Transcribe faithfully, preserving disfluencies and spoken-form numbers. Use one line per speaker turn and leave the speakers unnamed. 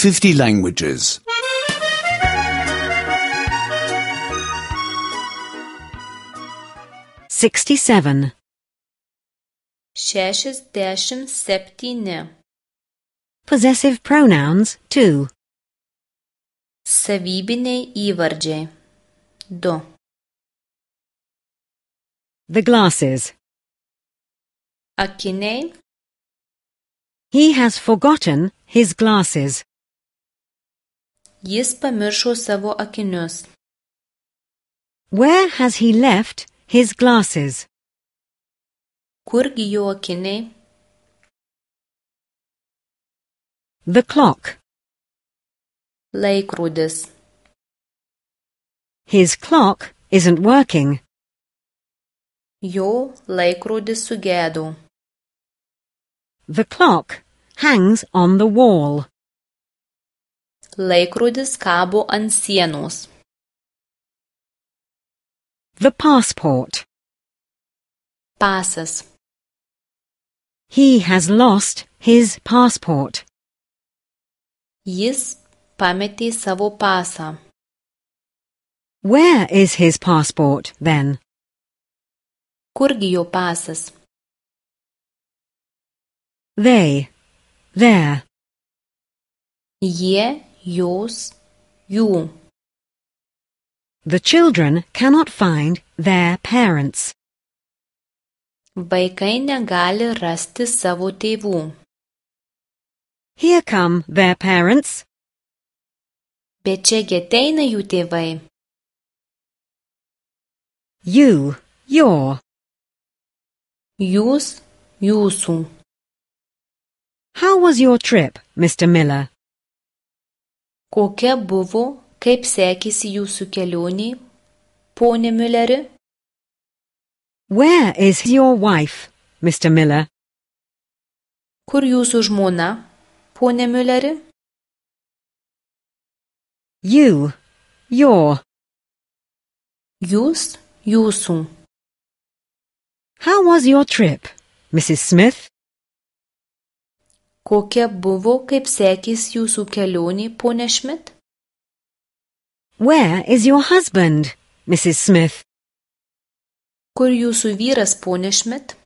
fifty languages.
Sixty-seven.
Šešiasdešimt septyni.
Possessive pronouns two.
Savybiniai įvardžiai du.
The glasses.
Akiniai.
He has forgotten his glasses.
Jis pamiršo savo akinius.
Where has he left his glasses?
Kurgi jo akiniai?
The clock.
Laikrodis.
His clock isn't working.
Jo laikrodis sugedo.
The clock hangs on the wall.
Laikrodis kabo ant sienos.
The passport.
Pasas.
He has lost his passport.
Jis pametė savo pasą.
Where is his passport, then?
Kurgi jo pasas?
They. There.
Jie, jos, jų.
The children cannot find their parents.
Vaikai negali rasti savo tėvų.
Here come their parents.
Bet čiagi ateina jų tėvai.
You, your.
Jūs, jūsų.
How was your trip, Mister Miller?
Kokia buvo, kaip sekėsi jūsų kelionė, pone Mülleri?
Where is your wife, Mister Miller?
Kur jūsų žmona, pone Mülleri?
You, your.
Jūs, jūsų.
How was your trip, Missus Smith?
Kokia buvo, kaip sekėsi jūsų kelionė, pone Schmidt?
Where is your husband, Missus Smith?
Kur jūsų vyras, pone Schmidt?